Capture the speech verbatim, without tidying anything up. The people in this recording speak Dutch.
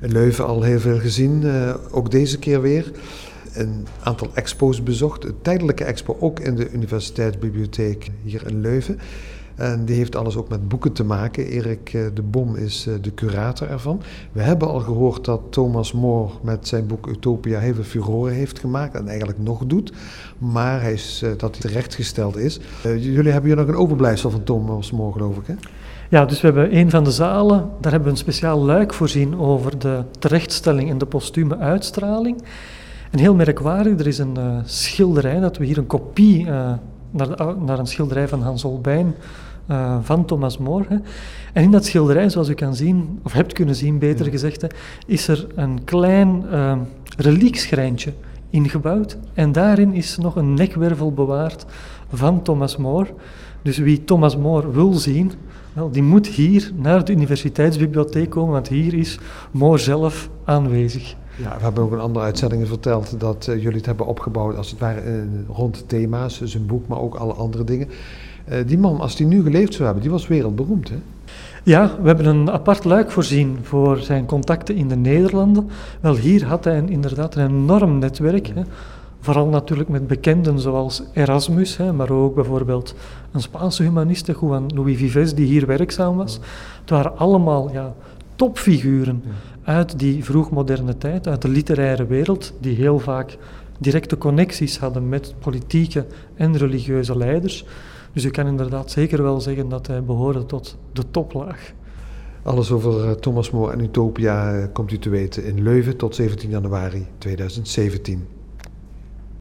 In Leuven al heel veel gezien, uh, ook deze keer weer. Een aantal expo's bezocht, een tijdelijke expo ook in de Universiteitsbibliotheek hier in Leuven. En die heeft alles ook met boeken te maken. Erik de Bom is de curator ervan. We hebben al gehoord dat Thomas More met zijn boek Utopia heel veel furore heeft gemaakt en eigenlijk nog doet. Maar hij is, dat hij terechtgesteld is. Uh, jullie hebben hier nog een overblijfsel van Thomas More, geloof ik, hè? Ja, dus we hebben een van de zalen, daar hebben we een speciaal luik voorzien over de terechtstelling en de postume uitstraling. En heel merkwaardig, er is een uh, schilderij, dat we hier een kopie uh, naar, de, naar een schilderij van Hans Holbein uh, van Thomas More. Hè. En in dat schilderij, zoals u kan zien, of hebt kunnen zien, beter ja. gezegd, hè, is er een klein uh, reliekschrijntje ingebouwd. En daarin is nog een nekwervel bewaard van Thomas More. Dus wie Thomas More wil zien, wel, die moet hier naar de Universiteitsbibliotheek komen, want hier is More zelf aanwezig. Ja, we hebben ook in andere uitzendingen verteld dat uh, jullie het hebben opgebouwd als het ware uh, rond thema's, zijn boek, maar ook alle andere dingen. Uh, die man, als die nu geleefd zou hebben, die was wereldberoemd, hè? Ja, we hebben een apart luik voorzien voor zijn contacten in de Nederlanden. Wel, hier had hij een, inderdaad een enorm netwerk, hè. Vooral natuurlijk met bekenden zoals Erasmus, hè, maar ook bijvoorbeeld een Spaanse humaniste, Juan Luis Vives, die hier werkzaam was. Het waren allemaal ja, topfiguren uit die vroegmoderne tijd, uit de literaire wereld, die heel vaak directe connecties hadden met politieke en religieuze leiders. Dus je kan inderdaad zeker wel zeggen dat hij behoorde tot de toplaag. Alles over Thomas More en Utopia komt u te weten in Leuven tot zeventien januari tweeduizend zeventien.